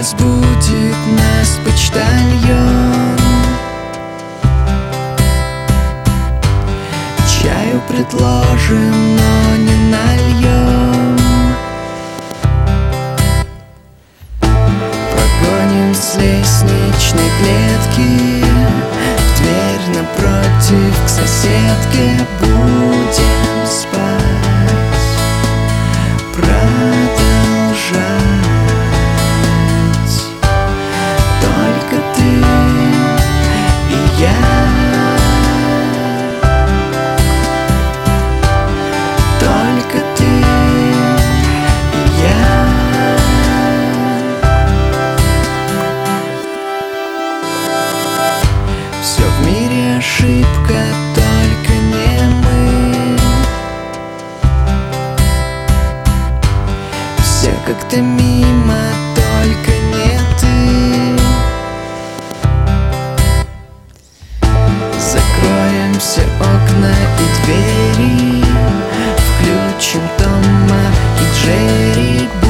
разбудит нас почтальон. Чаю предложим, но не нальем. Прогоним с лестничной клетки в дверь напротив к соседке. Будем спать, продолжать. Только ты и я. Только ты и я. Все в мире ошибка, только не мы. Все как-то мимо, только не ты. Закроем все окна и двери, включим Тома и Джерри.